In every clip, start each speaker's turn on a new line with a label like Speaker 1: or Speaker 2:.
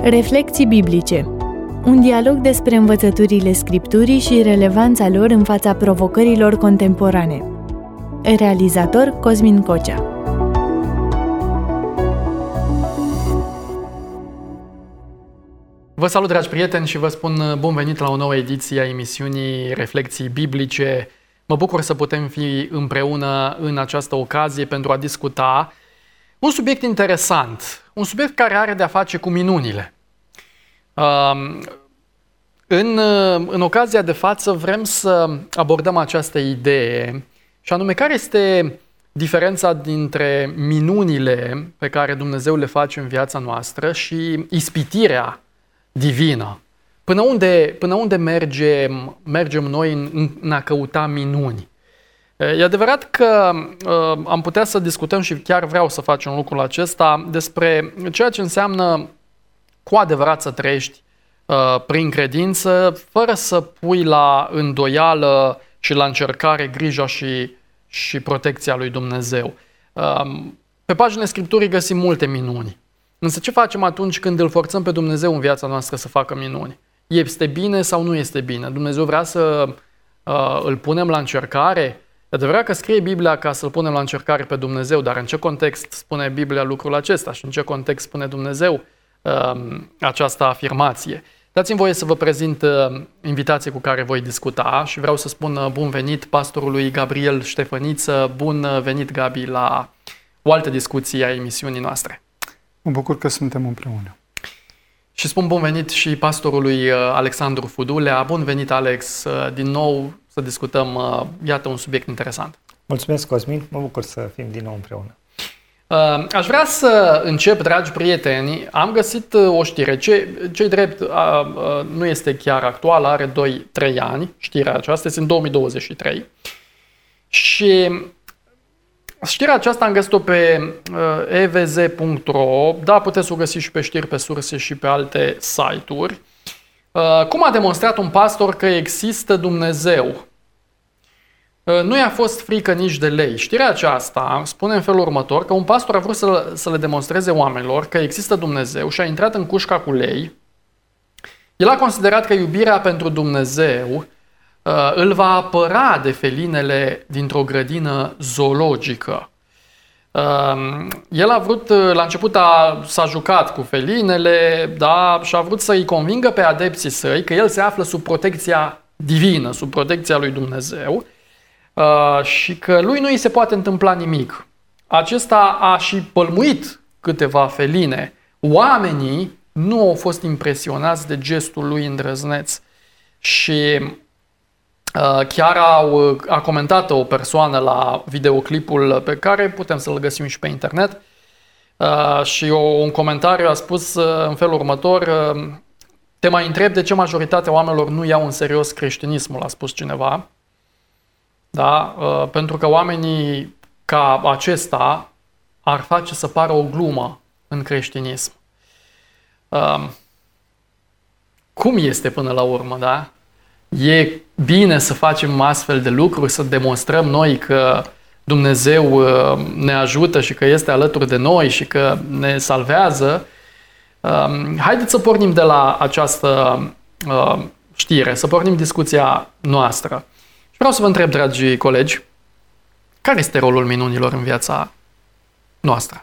Speaker 1: Reflecții biblice. Un dialog despre învățăturile Scripturii și relevanța lor în fața provocărilor contemporane. Realizator Cosmin Cocea.
Speaker 2: Vă salut, dragi prieteni, și vă spun bun venit la o nouă ediție a emisiunii Reflecții biblice. Mă bucur să putem fi împreună în această ocazie pentru a discuta un subiect interesant, un subiect care are de-a face cu minunile. În ocazia de față vrem să abordăm această idee, și anume care este diferența dintre minunile pe care Dumnezeu le face în viața noastră și ispitirea divină. Până unde mergem noi în a căuta minuni? E adevărat că am putea să discutăm, și chiar vreau să facem lucrul acesta, despre ceea ce înseamnă cu adevărat să trăiești prin credință, fără să pui la îndoială și la încercare grija și protecția lui Dumnezeu. Pe paginile Scripturii găsim multe minuni. Însă ce facem atunci când îl forțăm pe Dumnezeu în viața noastră să facă minuni? Este bine sau nu este bine? Dumnezeu vrea să îl punem la încercare? E adevărat că scrie Biblia ca să-L punem la încercare pe Dumnezeu, dar în ce context spune Biblia lucrul acesta și în ce context spune Dumnezeu această afirmație? Dați-mi voie să vă prezint invitații cu care voi discuta și vreau să spun bun venit pastorului Gabriel Ștefăniță. Bun venit, Gabi, la o altă discuție a emisiunii noastre.
Speaker 3: Mă bucur că suntem împreună.
Speaker 2: Și spun bun venit și pastorului Alexandru Fudulea. Bun venit, Alex, din nou să discutăm, iată, un subiect interesant.
Speaker 4: Mulțumesc, Cosmin, mă bucur să fim din nou împreună.
Speaker 2: Aș vrea să încep, dragi prieteni. Am găsit o știre, ce-i drept nu este chiar actuală, are 2-3 ani, știrea aceasta, este în 2023. Și știrea aceasta am găsit-o pe evz.ro, da, puteți o găsi și pe Știri pe Surse și pe alte site-uri. Cum a demonstrat un pastor că există Dumnezeu? Nu i-a fost frică nici de lei. Știrea aceasta spune în felul următor, că un pastor a vrut să le demonstreze oamenilor că există Dumnezeu și a intrat în cușca cu lei. El a considerat că iubirea pentru Dumnezeu îl va apăra de felinele dintr-o grădină zoologică. El a vrut, la început s-a jucat cu felinele, da, și a vrut să-i convingă pe adepții săi că el se află sub protecția divină, sub protecția lui Dumnezeu, și că lui nu îi se poate întâmpla nimic. Acesta a și pălmuit câteva feline. Oamenii nu au fost impresionați de gestul lui îndrăzneț și chiar a comentat o persoană la videoclipul pe care putem să-l găsim și pe internet, și un comentariu a spus în felul următor: te mai întreb de ce majoritatea oamenilor nu iau în serios creștinismul, a spus cineva. Da? Pentru că oamenii ca acesta ar face să pară o glumă în creștinism. Cum este până la urmă, da? E bine să facem astfel de lucruri, să demonstrăm noi că Dumnezeu ne ajută și că este alături de noi și că ne salvează. Haideți să pornim de la această știre, să pornim discuția noastră. Și vreau să vă întreb, dragi colegi, care este rolul minunilor în viața noastră?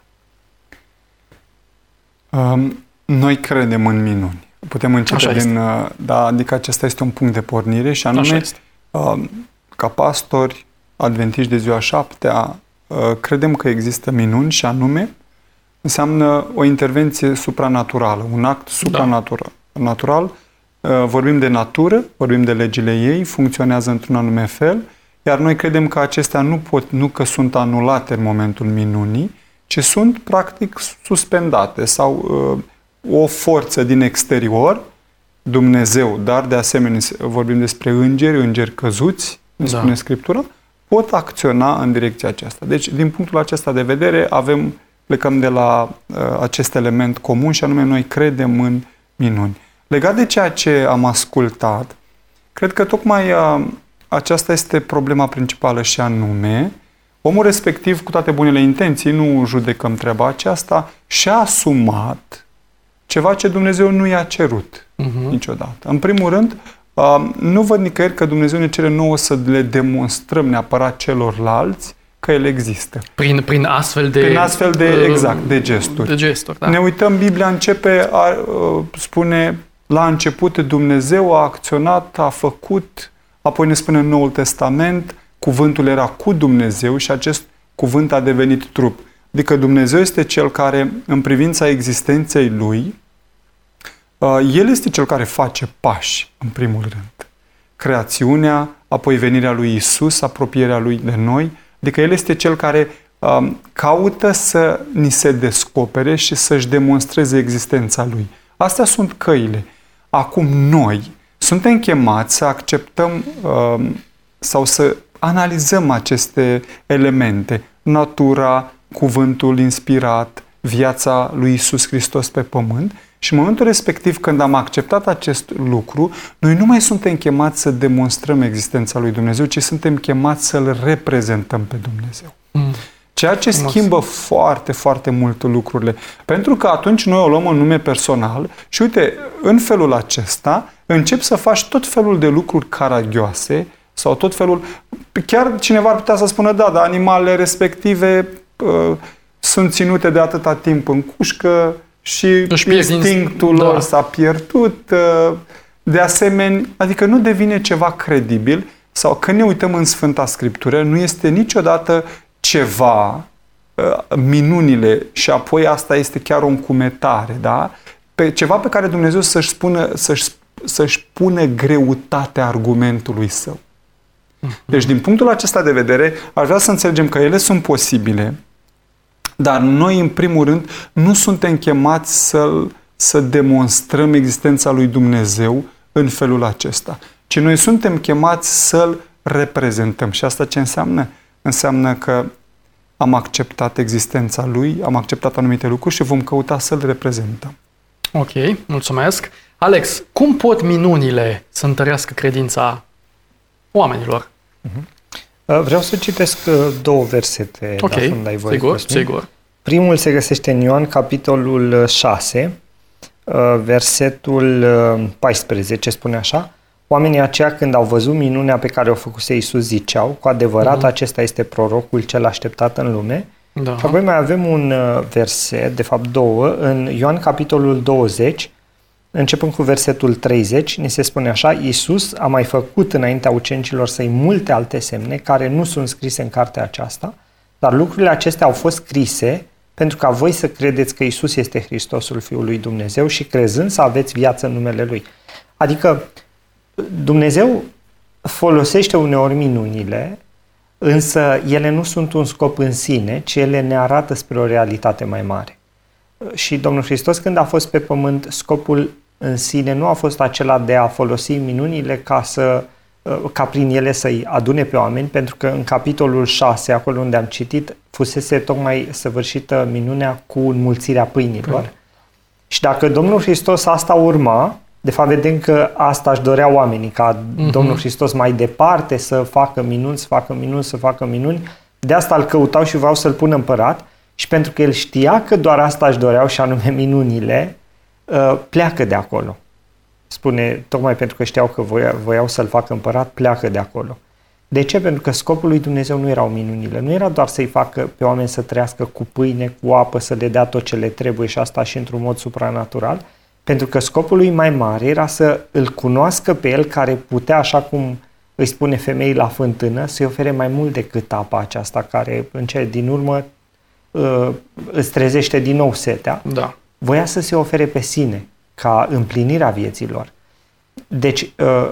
Speaker 3: Noi credem în minuni. Putem începe adică acesta este un punct de pornire și anume, ca pastori adventiști de ziua șaptea, credem că există minuni și anume înseamnă o intervenție supranaturală, un act supranatural. Vorbim de natură, vorbim de legile ei, funcționează într-un anume fel, iar noi credem că acestea nu că sunt anulate în momentul minunii, ci sunt practic suspendate sau o forță din exterior, Dumnezeu, dar de asemenea vorbim despre îngeri căzuți, ne spune Scriptura, pot acționa în direcția aceasta. Deci, din punctul acesta de vedere, plecăm de la acest element comun și anume noi credem în minuni. Legat de ceea ce am ascultat, cred că tocmai aceasta este problema principală și anume, omul respectiv, cu toate bunele intenții, nu judecăm treaba aceasta, și-a asumat ceva ce Dumnezeu nu i-a cerut niciodată. În primul rând, nu văd nicăieri că Dumnezeu ne cere nouă să le demonstrăm neapărat celorlalți că El există.
Speaker 2: Prin astfel de
Speaker 3: exact, de gesturi.
Speaker 2: De gesturi, da.
Speaker 3: Ne uităm, Biblia începe, spune, la început Dumnezeu a acționat, a făcut, apoi ne spune în Noul Testament, cuvântul era cu Dumnezeu și acest cuvânt a devenit trup. Adică Dumnezeu este Cel care, în privința existenței Lui, El este Cel care face pași, în primul rând. Creațiunea, apoi venirea lui Isus, apropierea Lui de noi. Adică El este Cel care caută să ni se descopere și să-și demonstreze existența Lui. Astea sunt căile. Acum noi suntem chemați să acceptăm sau să analizăm aceste elemente. Natura, cuvântul inspirat, viața lui Iisus Hristos pe pământ și în momentul respectiv când am acceptat acest lucru, noi nu mai suntem chemați să demonstrăm existența lui Dumnezeu, ci suntem chemați să-L reprezentăm pe Dumnezeu. Ceea ce schimbă foarte, foarte mult lucrurile. Pentru că atunci noi o luăm în nume personal și uite, în felul acesta încep să faci tot felul de lucruri caragioase sau tot felul... Chiar cineva ar putea să spună, da, dar animalele respective sunt ținute de atâta timp în cușcă și instinctul lor s-a pierdut. De asemenea, adică nu devine ceva credibil sau când ne uităm în Sfânta Scriptură, nu este niciodată ceva, minunile, și apoi asta este chiar o încumetare, da? Ceva pe care Dumnezeu să-și pune greutatea argumentului Său. Deci, din punctul acesta de vedere, aș vrea să înțelegem că ele sunt posibile, dar noi, în primul rând, nu suntem chemați să demonstrăm existența lui Dumnezeu în felul acesta, ci noi suntem chemați să-L reprezentăm. Și asta ce înseamnă? Înseamnă că am acceptat existența Lui, am acceptat anumite lucruri și vom căuta să-L reprezentăm.
Speaker 2: Ok, mulțumesc. Alex, cum pot minunile să întărească credința oamenilor?
Speaker 4: Vreau să citesc două versete.
Speaker 2: Ok, sigur.
Speaker 4: Primul se găsește în Ioan, capitolul 6, versetul 14, spune așa: oamenii aceia, când au văzut minunea pe care o făcuse Iisus, ziceau, cu adevărat acesta este prorocul cel așteptat în lume. Da. Și apoi mai avem un verset, de fapt două, în Ioan capitolul 20, începând cu versetul 30, ni se spune așa: Iisus a mai făcut înaintea ucenicilor săi multe alte semne care nu sunt scrise în cartea aceasta, dar lucrurile acestea au fost scrise pentru ca voi să credeți că Iisus este Hristosul Fiul lui Dumnezeu și crezând să aveți viață în numele Lui. Adică Dumnezeu folosește uneori minunile, însă ele nu sunt un scop în sine, ci ele ne arată spre o realitate mai mare. Și Domnul Hristos, când a fost pe pământ, scopul în sine nu a fost acela de a folosi minunile ca prin ele să-i adune pe oameni, pentru că în capitolul 6, acolo unde am citit, fusese tocmai săvârșită minunea cu înmulțirea pâinilor. Și dacă Domnul Hristos asta urma, de fapt vedem că asta își doreau oamenii, ca Domnul Hristos mai departe să facă minuni, de asta îl căutau și vreau să-l pună împărat, și pentru că el știa că doar asta își doreau, și anume minunile, pleacă de acolo. Spune, tocmai pentru că știau că voiau să-l facă împărat, pleacă de acolo. De ce? Pentru că scopul lui Dumnezeu nu erau minunile, nu era doar să-i facă pe oameni să trăiască cu pâine, cu apă, să le dea tot ce le trebuie și asta și într-un mod supranatural, pentru că scopul lui mai mare era să îl cunoască pe el, care putea, așa cum îi spune femeii la fântână, să-i ofere mai mult decât apa aceasta, care în cele din urmă îți trezește din nou setea.
Speaker 2: Da.
Speaker 4: Voia să se ofere pe sine, ca împlinirea vieților. Deci,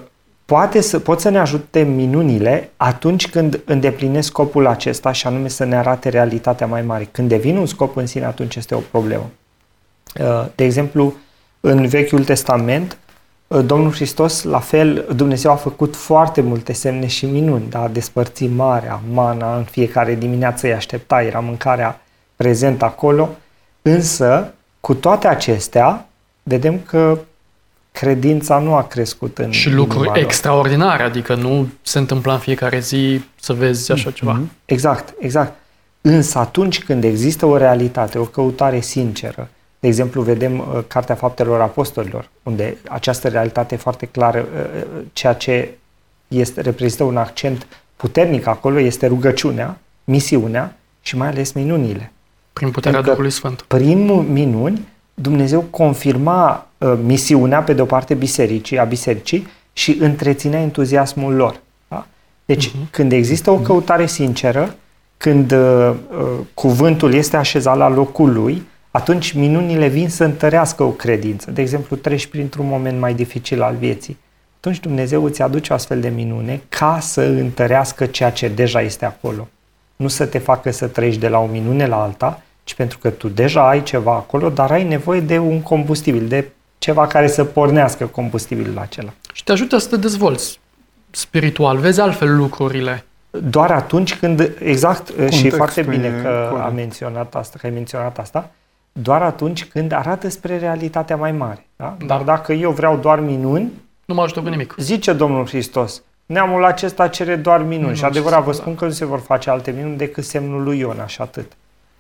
Speaker 4: pot să ne ajute minunile atunci când îndeplinesc scopul acesta, și anume să ne arate realitatea mai mare. Când devin un scop în sine, atunci este o problemă. De exemplu, în Vechiul Testament, Domnul Hristos, la fel, Dumnezeu a făcut foarte multe semne și minuni, da? A despărțit marea, mana, în fiecare dimineață îi aștepta, era mâncarea prezentă acolo, însă, cu toate acestea, vedem că credința nu a crescut în
Speaker 2: și lucruri extraordinare, adică nu se întâmplă în fiecare zi să vezi așa ceva.
Speaker 4: Exact. Însă atunci când există o realitate, o căutare sinceră, De exemplu, vedem Cartea Faptelor Apostolilor, unde această realitate foarte clară, ceea ce reprezintă un accent puternic acolo este rugăciunea, misiunea și mai ales minunile.
Speaker 2: Prin puterea Duhului Sfânt.
Speaker 4: Prin minuni, Dumnezeu confirma misiunea, pe de o parte, a bisericii și întreținea entuziasmul lor. Da? Deci, când există o căutare sinceră, când cuvântul este așezat la locul lui, atunci minunile vin să întărească o credință. De exemplu, treci printr-un moment mai dificil al vieții. Atunci Dumnezeu îți aduce o astfel de minune ca să întărească ceea ce deja este acolo. Nu să te facă să treci de la o minune la alta, ci pentru că tu deja ai ceva acolo, dar ai nevoie de un combustibil, de ceva care să pornească combustibilul acela.
Speaker 2: Și te ajută să te dezvolți spiritual, vezi altfel lucrurile.
Speaker 4: Doar atunci când, exact, și foarte bine că ai menționat asta, doar atunci când arată spre realitatea mai mare. Da? Dar dacă eu vreau doar minuni,
Speaker 2: nu mă ajută cu nimic.
Speaker 4: Zice Domnul Hristos, neamul acesta cere doar minuni. Și adevărat vă spun că nu se vor face alte minuni decât semnul lui Iona și atât.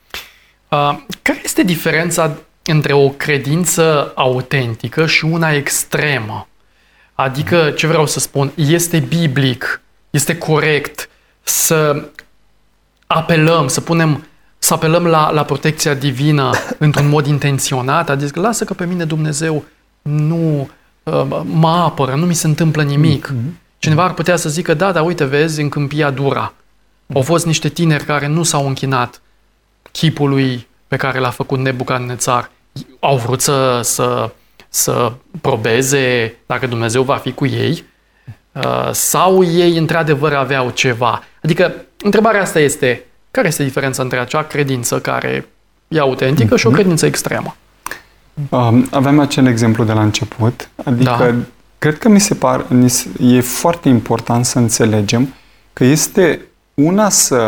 Speaker 2: Care este diferența între o credință autentică și una extremă? Adică, ce vreau să spun, este biblic, este corect să apelăm, să apelăm la protecția divină într-un mod intenționat, adică lasă că pe mine Dumnezeu nu mă apără, nu mi se întâmplă nimic. Cineva ar putea să zică, da, dar uite, vezi, în Câmpia Dura au fost niște tineri care nu s-au închinat chipului pe care l-a făcut Nebucadnețar. Au vrut să probeze dacă Dumnezeu va fi cu ei sau ei într-adevăr aveau ceva. Adică, întrebarea asta este, care este diferența între acea credință care e autentică și o credință extremă?
Speaker 3: Aveam acel exemplu de la început, adică cred că e foarte important să înțelegem că este una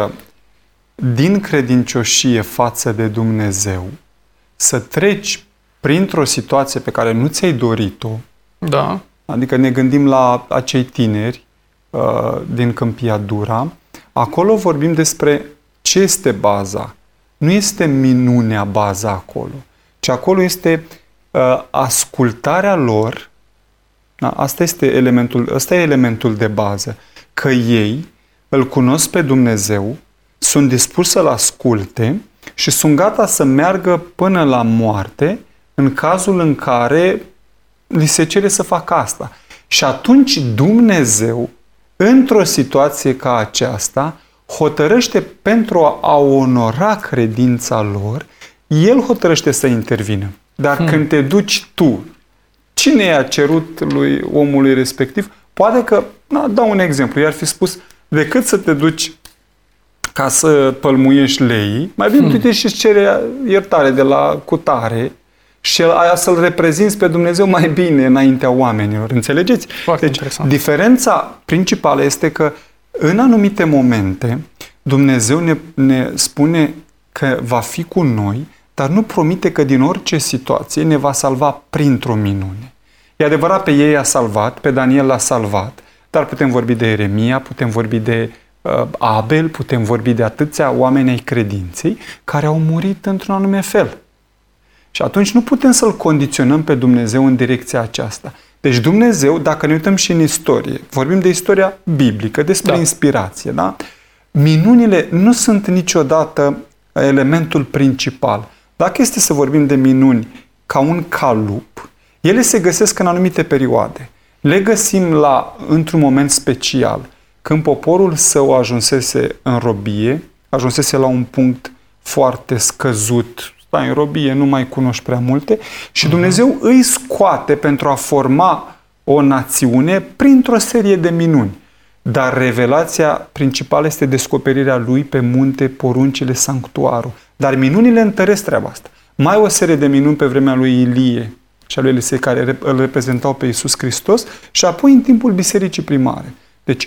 Speaker 3: din credincioșie față de Dumnezeu, să treci printr-o situație pe care nu ți-ai dorit-o.
Speaker 2: Da.
Speaker 3: Adică ne gândim la acei tineri din Câmpia Dura. Acolo vorbim despre ce este baza. Nu este minunea baza acolo, ci acolo este ascultarea lor. Da, ăsta e elementul de bază. Că ei îl cunosc pe Dumnezeu, sunt dispuși să-L asculte și sunt gata să meargă până la moarte în cazul în care li se cere să facă asta. Și atunci Dumnezeu, într-o situație ca aceasta, hotărăște pentru a onora credința lor, El hotărăște să intervină. Dar când te duci tu, cine i-a cerut lui omului respectiv? Poate că, dau un exemplu, i-ar fi spus, decât să te duci ca să pălmuiești leii, mai bine du-te și îți cere iertare de la cutare și aia să-L reprezinți pe Dumnezeu mai bine înaintea oamenilor. Înțelegeți?
Speaker 2: Foarte
Speaker 3: deci,
Speaker 2: interesant.
Speaker 3: Diferența principală este că în anumite momente Dumnezeu ne spune că va fi cu noi, dar nu promite că din orice situație ne va salva printr-o minune. E adevărat, pe ei a salvat, pe Daniel l-a salvat, dar putem vorbi de Ieremia, putem vorbi de Abel, putem vorbi de atâția oameni ai credinței care au murit într-un anume fel. Și atunci nu putem să-L condiționăm pe Dumnezeu în direcția aceasta. Deci Dumnezeu, dacă ne uităm și în istorie, vorbim de istoria biblică, despre inspirație, da? Minunile nu sunt niciodată elementul principal. Dacă este să vorbim de minuni ca un calup, ele se găsesc în anumite perioade. Le găsim într-un moment special, când poporul său ajunsese în robie, ajunsese la un punct foarte scăzut, stai în robie, nu mai cunoști prea multe, și Dumnezeu îi scoate pentru a forma o națiune printr-o serie de minuni. Dar revelația principală este descoperirea lui pe munte, poruncile, sanctuarul. Dar minunile întăresc treaba asta. Mai o serie de minuni pe vremea lui Ilie și a lui Elisei, care îl reprezentau pe Iisus Hristos, și apoi în timpul bisericii primare. Deci,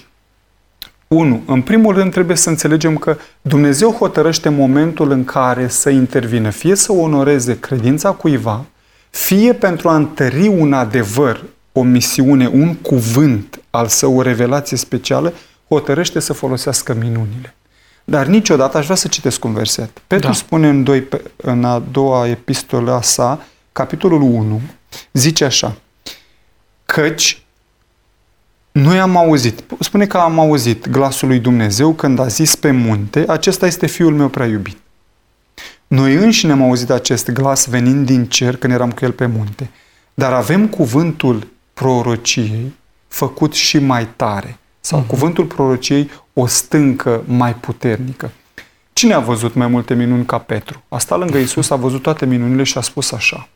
Speaker 3: în primul rând trebuie să înțelegem că Dumnezeu hotărăște momentul în care să intervină, fie să onoreze credința cuiva, fie pentru a întări un adevăr, o misiune, un cuvânt al său, o revelație specială, hotărăște să folosească minunile. Dar niciodată, aș vrea să citesc un verset. Petru spune în a doua epistolă a sa, capitolul 1, zice așa, căci noi am auzit, spune că am auzit glasul lui Dumnezeu când a zis pe munte, acesta este Fiul meu prea iubit. Noi înșine am auzit acest glas venind din cer când eram cu el pe munte, dar avem cuvântul prorociei făcut și mai tare, sau cuvântul prorociei o stâncă mai puternică. Cine a văzut mai multe minuni ca Petru? A stat lângă Iisus, a văzut toate minunile și a spus așa.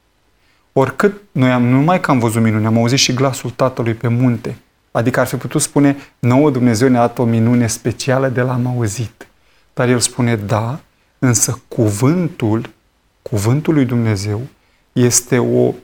Speaker 3: Oricât noi nu numai că am văzut minuni, am auzit și glasul Tatălui pe munte. Adică ar fi putut spune, nouă Dumnezeu ne-a dat o minune specială de l-am auzit. Dar el spune, da, însă cuvântul lui Dumnezeu este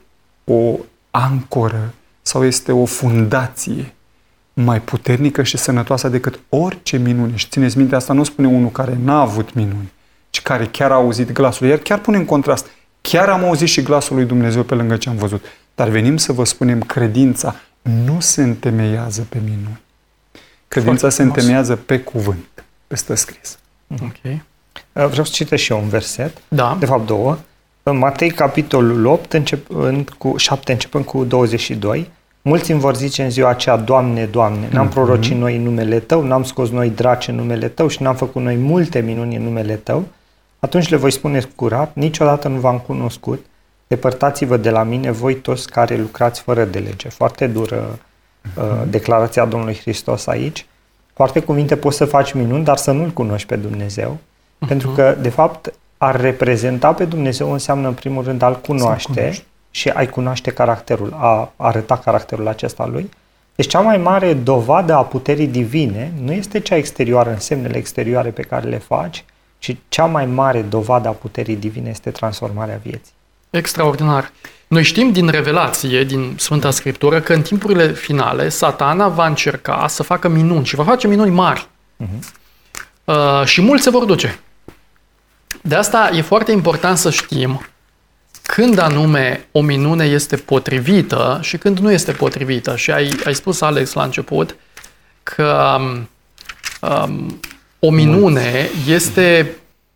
Speaker 3: o ancoră sau este o fundație mai puternică și sănătoasă decât orice minune. Și țineți minte, asta nu spune unul care n-a avut minuni, ci care chiar a auzit glasul. Iar chiar pune în contrast, chiar am auzit și glasul lui Dumnezeu pe lângă ce am văzut. Dar venim să vă spunem, credința nu se întemeiază pe minuni. Credința se întemeiază pe cuvânt. Pe stă scris.
Speaker 4: Ok. Vreau să citesc și eu un verset.
Speaker 2: Da.
Speaker 4: De fapt două. În Matei, capitolul 8, începând cu 22, mulți îmi vor zice în ziua aceea, Doamne, Doamne, n-am prorocit noi în numele Tău, n-am scos noi draci în numele Tău și n-am făcut noi multe minuni în numele Tău. Atunci le voi spune curat, niciodată nu v-am cunoscut, depărtați-vă de la mine, voi toți care lucrați fără de lege. Foarte dură declarația Domnului Hristos aici. Foarte cuvinte, poți să faci minuni, dar să nu-L cunoști pe Dumnezeu. Pentru că, de fapt, a reprezenta pe Dumnezeu înseamnă, în primul rând, a-L cunoaște și a-i cunoaște caracterul, a arăta caracterul acesta Lui. Deci cea mai mare dovadă a puterii divine nu este cea exterioară, în semnele exterioare pe care le faci, ci cea mai mare dovadă a puterii divine este transformarea vieții.
Speaker 2: Extraordinar. Noi știm din Revelație, din Sfânta Scriptură, că în timpurile finale Satana va încerca să facă minuni și va face minuni mari. Și mulți se vor duce. De asta e foarte important să știm când anume o minune este potrivită și când nu este potrivită. Și ai spus, Alex, la început că o minune este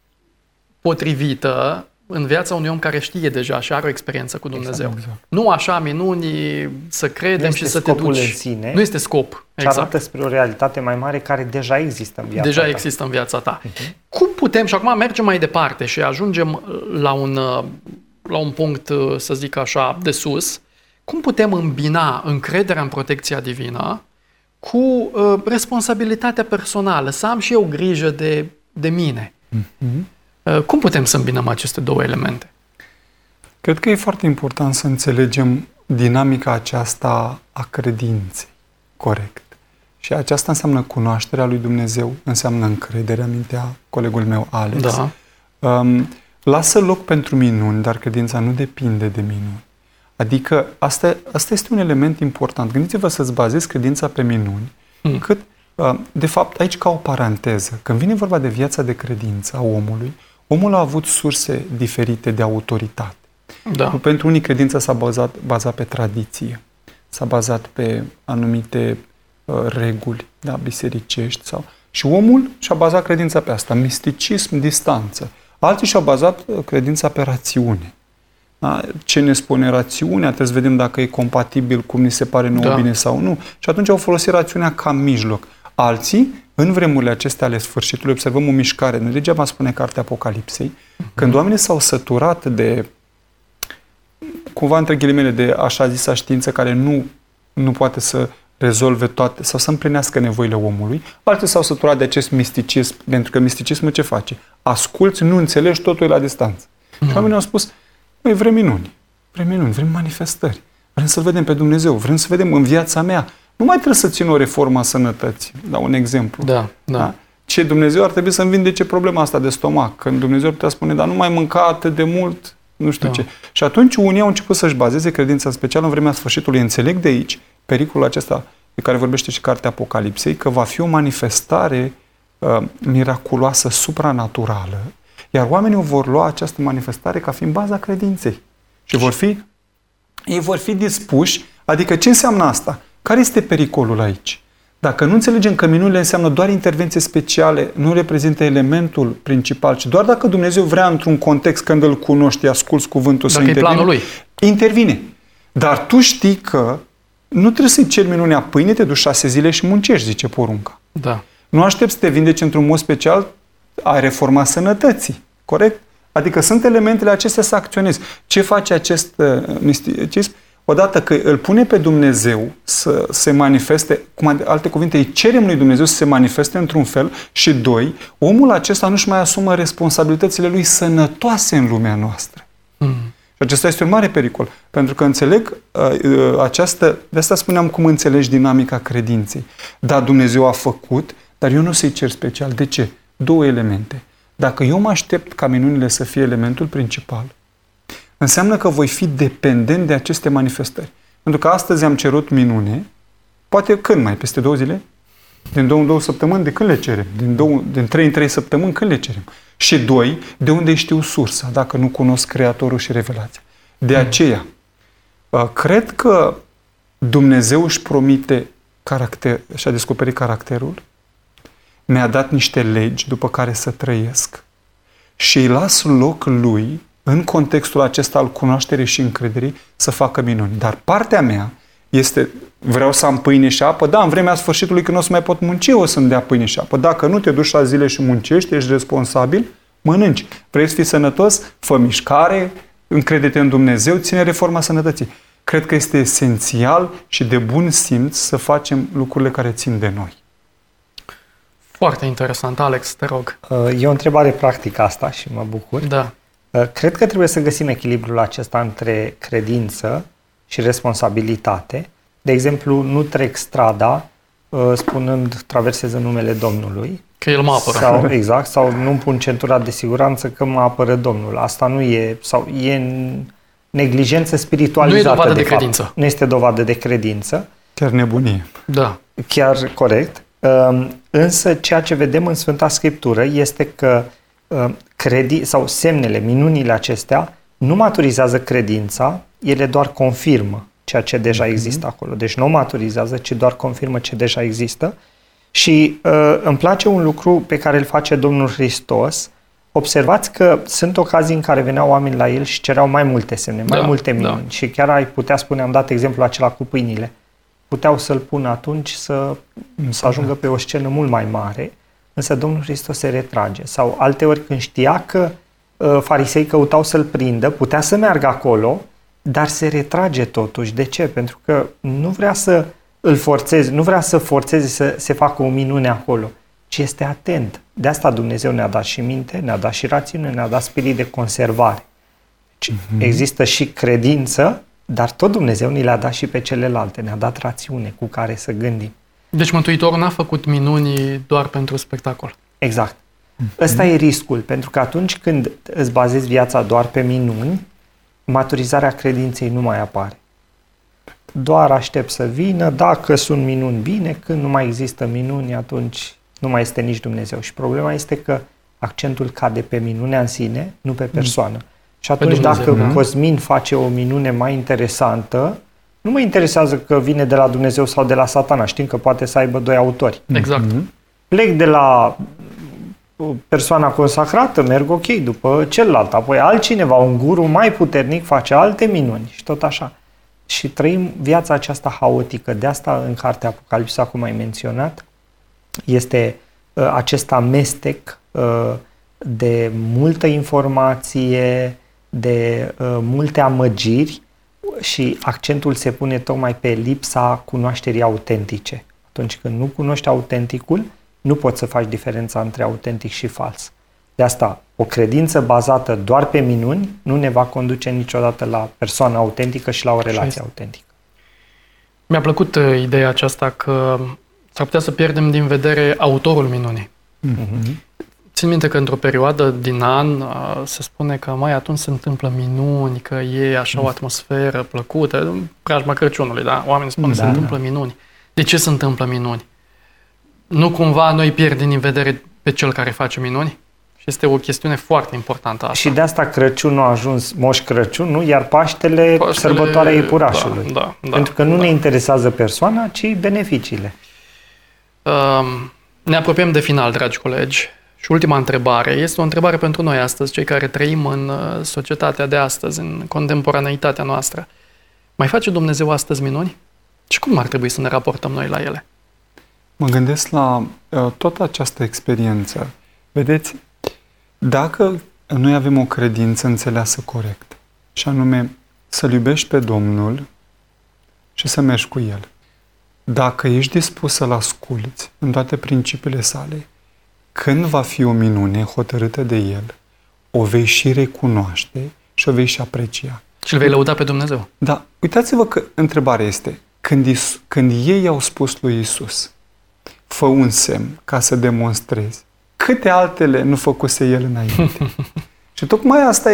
Speaker 2: potrivită în viața unui om care știe deja și are o experiență cu Dumnezeu. Exact. Nu așa minuni să credem și să te duci.
Speaker 4: În sine,
Speaker 2: nu este scop.
Speaker 4: Exact. Arată spre o realitate mai mare care deja există în viața ta.
Speaker 2: Există în viața ta. Cum putem, și acum mergem mai departe și ajungem la un punct, să zic așa, de sus, cum putem îmbina încrederea în protecția divină cu responsabilitatea personală, să am și eu grijă de mine? Cum putem să îmbinăm aceste două elemente?
Speaker 3: Cred că e foarte important să înțelegem dinamica aceasta a credinței, corect. Și aceasta înseamnă cunoașterea lui Dumnezeu, înseamnă încrederea, mintea colegul meu, Alex. Da. Lasă loc pentru minuni, dar credința nu depinde de minuni. Adică asta este un element important. Gândiți-vă să-ți bazezi credința pe minuni, cât, de fapt, aici ca o paranteză, când vine vorba de viața de credință a omului, omul a avut surse diferite de autoritate.
Speaker 2: Da.
Speaker 3: Pentru unii credința s-a bazat pe tradiție, s-a bazat pe anumite reguli, da, bisericești. Și omul și-a bazat credința pe asta, misticism, distanță. Alții și-au bazat credința pe rațiune. Da? Ce ne spune rațiunea, trebuie să vedem dacă e compatibil cum ni se pare nouă bine sau nu. Și atunci au folosit rațiunea ca mijloc. Alții, în vremurile acestea ale sfârșitului, observăm o mișcare. Nu degeaba spune cartea Apocalipsei, când oamenii s-au săturat de, cumva între ghilimele, de așa zisa știință care nu poate să rezolve toate sau să împlinească nevoile omului. Alții s-au săturat de acest misticism, pentru că misticismul ce face? Asculți, nu înțelegi, totul e la distanță. Și oamenii au spus, noi vrem minuni, vrem manifestări, vrem să-L vedem pe Dumnezeu, vrem să vedem în viața mea. Nu mai trebuie să țin o reformă a sănătății. Dau un exemplu. Da? Ce Dumnezeu ar trebui să-mi vindece problema asta de stomac. Când Dumnezeu ar putea spune, dar nu mai mânca atât de mult, nu știu ce. Și atunci unii au început să-și bazeze credința specială în vremea sfârșitului. Înțeleg de aici pericolul acesta de care vorbește și cartea Apocalipsei, că va fi o manifestare miraculoasă, supranaturală, iar oamenii vor lua această manifestare ca fiind baza credinței. Și ei vor fi dispuși, adică ce înseamnă asta? Care este pericolul aici? Dacă nu înțelegem că minunile înseamnă doar intervenții speciale, nu reprezintă elementul principal, ci doar dacă Dumnezeu vrea într-un context când îl cunoști, asculți cuvântul să intervine,
Speaker 2: planul lui.
Speaker 3: Intervine. Dar tu știi că nu trebuie să-i ceri minunea pâine, te duci 6 zile și muncești, zice porunca.
Speaker 2: Da.
Speaker 3: Nu aștepți să te vindeci într-un mod special a reforma sănătății. Corect? Adică sunt elementele acestea să acționezi. Ce face acest misticism? Odată că îl pune pe Dumnezeu să se manifeste, cu alte cuvinte, îi cerem lui Dumnezeu să se manifeste într-un fel și doi, omul acesta nu-și mai asumă responsabilitățile lui sănătoase în lumea noastră. Și acesta este un mare pericol. Pentru că înțeleg de asta spuneam cum înțelegi dinamica credinței. Da, Dumnezeu a făcut, dar eu nu o să-i cer special. De ce? 2 elemente. Dacă eu mă aștept ca minunile să fie elementul principal, înseamnă că voi fi dependent de aceste manifestări. Pentru că astăzi am cerut minune, poate când mai? Peste 2 zile? Din 2 în 2 săptămâni? De când le cerem? Din 3 în 3 săptămâni? Când le cerem? Și 2, de unde știu sursa, dacă nu cunosc Creatorul și revelația. De aceea, cred că Dumnezeu își promite și-a descoperit caracterul, mi-a dat niște legi după care să trăiesc și îi las loc lui, în contextul acesta al cunoașterii și încrederii, să facă minuni. Dar partea mea este, vreau să am pâine și apă, da, în vremea sfârșitului când nu o să mai pot munci, o să-mi dea pâine și apă. Dacă nu, te duci 6 zile și muncești, ești responsabil, mănânci. Vrei să fii sănătos? Fă mișcare, încrede-te în Dumnezeu, ține reforma sănătății. Cred că este esențial și de bun simț să facem lucrurile care țin de noi.
Speaker 2: Foarte interesant. Alex, te rog.
Speaker 4: E o întrebare practică asta și mă bucur.
Speaker 2: Da.
Speaker 4: Cred că trebuie să găsim echilibrul acesta între credință și responsabilitate. De exemplu, nu trec strada spunând traversez în numele Domnului.
Speaker 2: Că El mă apără.
Speaker 4: Sau nu-mi pun centura de siguranță că mă apără Domnul. Asta nu e, sau e neglijență spiritualizată.
Speaker 2: Nu e dovadă de credință.
Speaker 4: Nu este dovadă de credință.
Speaker 3: Chiar nebunie.
Speaker 2: Da.
Speaker 4: Chiar corect. Însă ceea ce vedem în Sfânta Scriptură este că sau semnele, minunile acestea nu maturizează credința, ele doar confirmă ceea ce deja există acolo. Deci nu maturizează, ci doar confirmă ce deja există. Și îmi place un lucru pe care îl face Domnul Hristos. Observați că sunt ocazii în care veneau oameni la El și cereau mai multe semne, mai multe minuni. Da. Și chiar ai putea spune, am dat exemplu acela cu pâinile. Puteau să-l pună atunci să ajungă pe o scenă mult mai mare, însă Domnul Hristos se retrage. Sau alteori când știa că farisei căutau să-l prindă, putea să meargă acolo, dar se retrage totuși. De ce? Pentru că nu vrea să îl forțeze, nu vrea să forțeze să se facă o minune acolo, ci este atent. De asta Dumnezeu ne-a dat și minte, ne-a dat și rațiune, ne-a dat spirit de conservare. Există și credință, dar tot Dumnezeu ni le-a dat și pe celelalte, ne-a dat rațiune cu care să gândim.
Speaker 2: Deci Mântuitorul n-a făcut minuni doar pentru spectacol.
Speaker 4: Exact. Ăsta e riscul, pentru că atunci când îți bazezi viața doar pe minuni, maturizarea credinței nu mai apare. Doar aștept să vină, dacă sunt minuni bine, când nu mai există minuni, atunci nu mai este nici Dumnezeu. Și problema este că accentul cade pe minunea în sine, nu pe persoană. Și atunci dacă Cosmin face o minune mai interesantă, nu mă interesează că vine de la Dumnezeu sau de la Satana. Știm că poate să aibă 2 autori.
Speaker 2: Exact.
Speaker 4: Plec de la persoana consacrată, merg ok după celălalt. Apoi altcineva, un guru mai puternic, face alte minuni și tot așa. Și trăim viața aceasta haotică. De asta în cartea Apocalipsa, cum ai menționat, este acest amestec de multă informație, de multe amăgiri și accentul se pune tocmai pe lipsa cunoașterii autentice. Atunci când nu cunoști autenticul, nu poți să faci diferența între autentic și fals. De asta, o credință bazată doar pe minuni nu ne va conduce niciodată la persoana autentică și la o relație autentică.
Speaker 2: Mi-a plăcut ideea aceasta că s-ar putea să pierdem din vedere autorul minunii. Țin minte că într-o perioadă din an se spune că mai atunci se întâmplă minuni, că e așa o atmosferă plăcută, în preajma Crăciunului, da? Oamenii spun se întâmplă minuni. De ce se întâmplă minuni? Nu cumva noi pierdem din vedere pe cel care face minuni? Și este o chestiune foarte importantă asta.
Speaker 4: Și de asta Crăciunul a ajuns Moș Crăciun, nu? Iar Paștele sărbătoarea iepurașului.
Speaker 2: Da,
Speaker 4: pentru că nu ne interesează persoana, ci beneficiile.
Speaker 2: Ne apropiem de final, dragi colegi. Și ultima întrebare este o întrebare pentru noi astăzi, cei care trăim în societatea de astăzi, în contemporaneitatea noastră. Mai face Dumnezeu astăzi minuni? Și cum ar trebui să ne raportăm noi la ele?
Speaker 3: Mă gândesc la toată această experiență. Vedeți, dacă noi avem o credință înțeleasă corect, și anume să-L iubești pe Domnul și să mergi cu El, dacă ești dispus să-L asculți în toate principiile sale, când va fi o minune hotărâtă de El, o vei și recunoaște și o vei și aprecia.
Speaker 2: Și îl vei lăuda pe Dumnezeu.
Speaker 3: Da. Uitați-vă că întrebarea este, când ei au spus lui Iisus, fă un semn ca să demonstrezi, câte altele nu făcuse El înainte? Și tocmai asta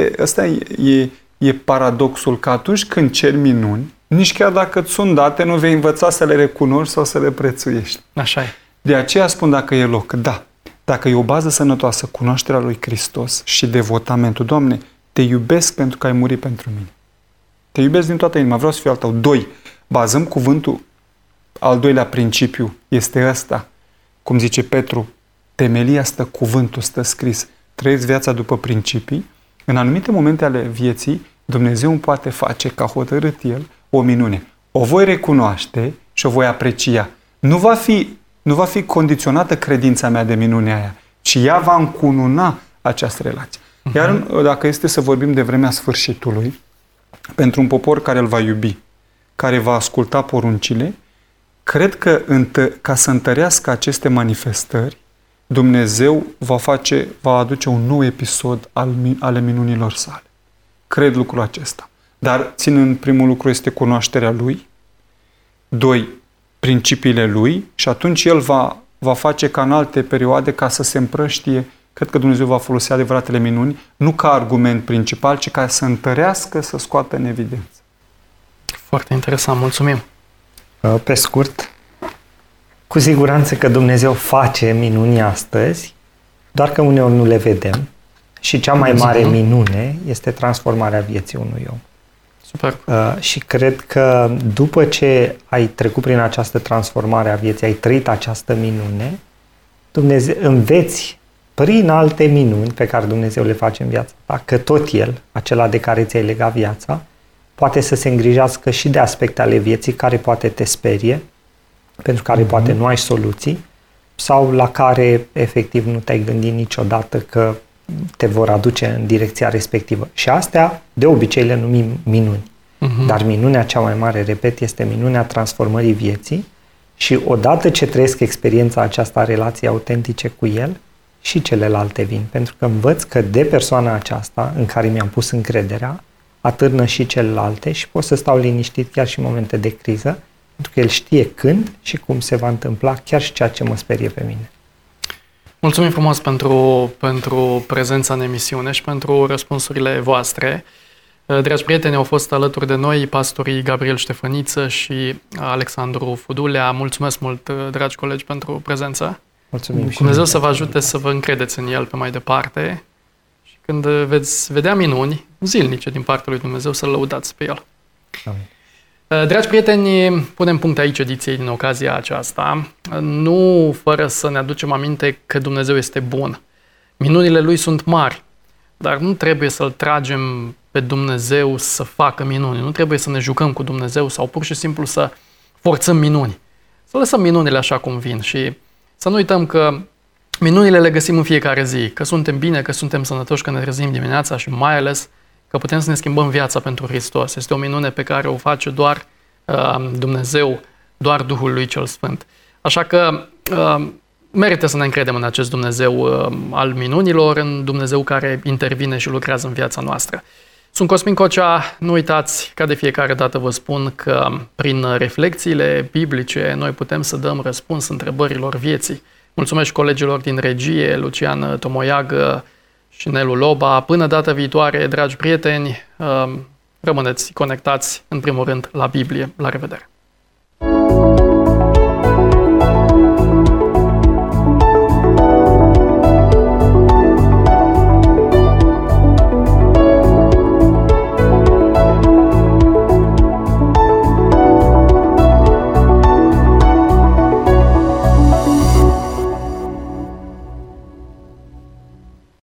Speaker 3: e paradoxul, că atunci când ceri minuni, nici chiar dacă îți sunt date, nu vei învăța să le recunoști sau să le prețuiești.
Speaker 2: Așa e.
Speaker 3: De aceea spun, dacă e loc, dacă e o bază sănătoasă, cunoașterea lui Hristos și devotamentul, Doamne, te iubesc pentru că ai murit pentru mine. Te iubesc din toată inima, vreau să fiu al tău. 2. Bazăm cuvântul, al doilea principiu este ăsta. Cum zice Petru, temelia stă cuvântul, stă scris. Trăiesc viața după principii. În anumite momente ale vieții, Dumnezeu îmi poate face, ca hotărât El, o minune. O voi recunoaște și o voi aprecia. Nu va fi condiționată credința mea de minunea aia, ci ea va încununa această relație. Iar dacă este să vorbim de vremea sfârșitului, pentru un popor care îl va iubi, care va asculta poruncile, cred că ca să întărească aceste manifestări, Dumnezeu va aduce un nou episod ale minunilor sale. Cred lucrul acesta. Dar ținând, primul lucru este cunoașterea Lui, 2, principiile Lui, și atunci El va face ca în alte perioade ca să se împrăștie. Cred că Dumnezeu va folosi adevăratele minuni, nu ca argument principal, ci ca să întărească, să scoată în evidență.
Speaker 2: Foarte interesant, mulțumim.
Speaker 4: Pe scurt, cu siguranță că Dumnezeu face minuni astăzi, doar că uneori nu le vedem. Și cea mai mare minune este transformarea vieții unui om.
Speaker 2: Super.
Speaker 4: Și cred că după ce ai trecut prin această transformare a vieții, ai trăit această minune, Dumnezeu înveți prin alte minuni pe care Dumnezeu le face în viața ta, că tot El, acela de care ți-ai legat viața, poate să se îngrijească și de aspecte ale vieții care poate te sperie, pentru care poate nu ai soluții, sau la care efectiv nu te-ai gândit niciodată că te vor aduce în direcția respectivă. Și astea, de obicei, le numim minuni. Dar minunea cea mai mare, repet, este minunea transformării vieții și odată ce trăiesc experiența aceasta a relației autentice cu El, și celelalte vin. Pentru că învăț că de persoana aceasta, în care mi-am pus încrederea, atârnă și celelalte și pot să stau liniștit chiar și în momente de criză, pentru că El știe când și cum se va întâmpla, chiar și ceea ce mă sperie pe mine.
Speaker 2: Mulțumim frumos pentru prezența în emisiune și pentru răspunsurile voastre. Dragi prieteni, au fost alături de noi pastorii Gabriel Ștefăniță și Alexandru Fudulea. Mulțumesc mult, dragi colegi, pentru prezență.
Speaker 4: Mulțumim.
Speaker 2: Dumnezeu să vă ajute să vă încredeți în El pe mai departe și când veți vedea minuni zilnice din partea lui Dumnezeu, să-L lăudați pe El.
Speaker 4: Amin.
Speaker 2: Dragi prieteni, punem punct aici ediției din ocazia aceasta, nu fără să ne aducem aminte că Dumnezeu este bun. Minunile Lui sunt mari, dar nu trebuie să-L tragem pe Dumnezeu să facă minuni, nu trebuie să ne jucăm cu Dumnezeu sau pur și simplu să forțăm minuni. Să lăsăm minunile așa cum vin și să nu uităm că minunile le găsim în fiecare zi, că suntem bine, că suntem sănătoși, că ne trezim dimineața și mai ales că putem să ne schimbăm viața pentru Hristos. Este o minune pe care o face doar Dumnezeu, doar Duhul Lui Cel Sfânt. Așa că merită să ne încredem în acest Dumnezeu al minunilor, în Dumnezeu care intervine și lucrează în viața noastră. Sunt Cosmin Cocea, nu uitați, ca de fiecare dată vă spun că prin reflexiile biblice noi putem să dăm răspuns întrebărilor vieții. Mulțumesc colegilor din regie, Lucian Tomoiagă și Nelu Loba. Până data viitoare, dragi prieteni, rămâneți conectați în primul rând la Biblie. La revedere!